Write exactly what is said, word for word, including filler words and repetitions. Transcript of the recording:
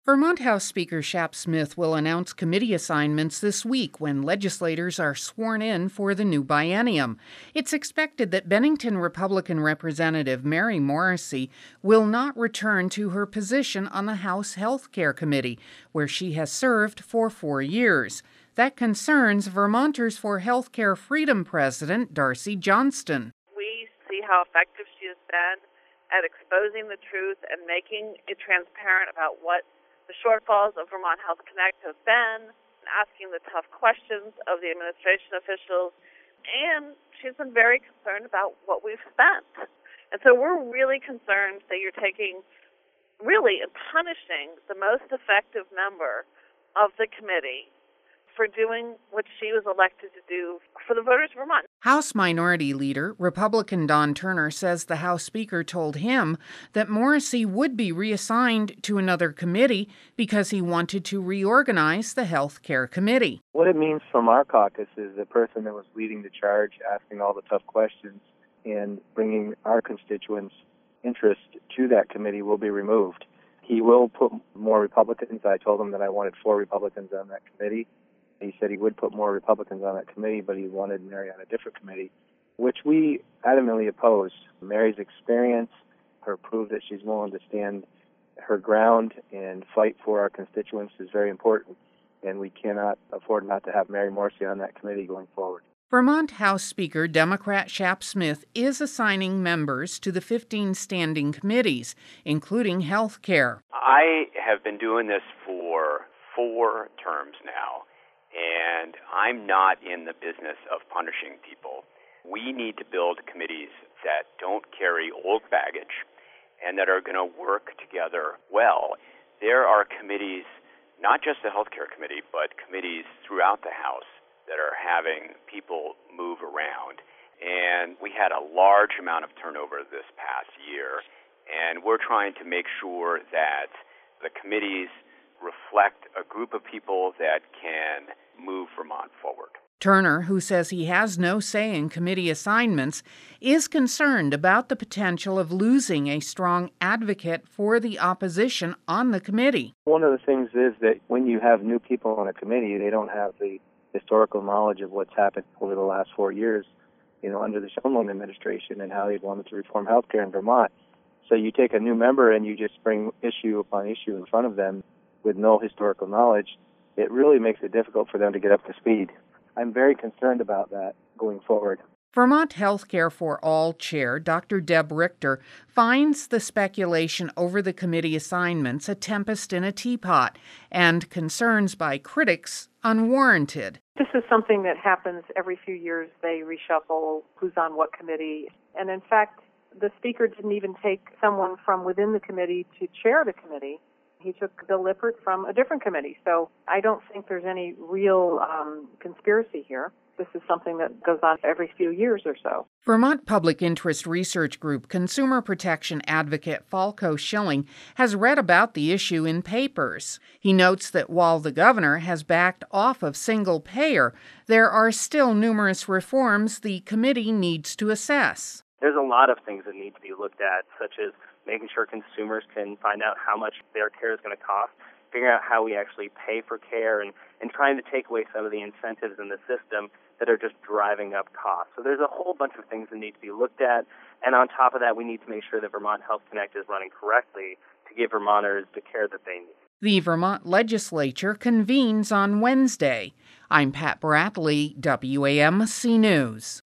Vermont House Speaker Shap Smith will announce committee assignments this week when legislators are sworn in for the new biennium. It's expected that Bennington Republican Representative Mary Morrissey will not return to her position on the House Health Care Committee, where she has served for four years. That concerns Vermonters for Healthcare Freedom President Darcy Johnston. We see how effective she has been at exposing the truth and making it transparent about what the shortfalls of Vermont Health Connect have been, asking the tough questions of the administration officials, and she's been very concerned about what we've spent. And so we're really concerned that you're taking, really, and punishing the most effective member of the committee for doing what she was elected to do for the voters of Vermont. House Minority Leader, Republican Don Turner, says the House Speaker told him that Morrissey would be reassigned to another committee because he wanted to reorganize the Health Care Committee. What it means from our caucus is the person that was leading the charge, asking all the tough questions, and bringing our constituents' interest to that committee will be removed. He will put more Republicans. I told him that I wanted four Republicans on that committee. He said he would put more Republicans on that committee, but he wanted Mary on a different committee, which we adamantly oppose. Mary's experience, her proof that she's willing to stand her ground and fight for our constituents is very important, and we cannot afford not to have Mary Morrissey on that committee going forward. Vermont House Speaker Democrat Shap Smith is assigning members to the fifteen standing committees, including health care. I have been doing this for four terms now. And I'm not in the business of punishing people. We need to build committees that don't carry old baggage and that are going to work together well. There are committees, not just the Healthcare Committee, but committees throughout the House that are having people move around. And we had a large amount of turnover this past year, and we're trying to make sure that the committees reflect a group of people that can move Vermont forward. Turner, who says he has no say in committee assignments, is concerned about the potential of losing a strong advocate for the opposition on the committee. One of the things is that when you have new people on a committee, they don't have the historical knowledge of what's happened over the last four years, you know, under the Schoenwald administration and how they wanted to reform healthcare in Vermont. So you take a new member and you just bring issue upon issue in front of them with no historical knowledge. It really makes it difficult for them to get up to speed. I'm very concerned about that going forward. Vermont Healthcare for All Chair Doctor Deb Richter finds the speculation over the committee assignments a tempest in a teapot and concerns by critics unwarranted. This is something that happens every few years. They reshuffle who's on what committee. And in fact, the Speaker didn't even take someone from within the committee to chair the committee. He took Bill Lippert from a different committee. So I don't think there's any real um, conspiracy here. This is something that goes on every few years or so. Vermont Public Interest Research Group consumer protection advocate Falco Schilling has read about the issue in papers. He notes that while the governor has backed off of single payer, there are still numerous reforms the committee needs to assess. There's a lot of things that need to be looked at, such as making sure consumers can find out how much their care is going to cost, figuring out how we actually pay for care, and, and trying to take away some of the incentives in the system that are just driving up costs. So there's a whole bunch of things that need to be looked at, and on top of that, we need to make sure that Vermont Health Connect is running correctly to give Vermonters the care that they need. The Vermont legislature convenes on Wednesday. I'm Pat Bradley, W A M C News.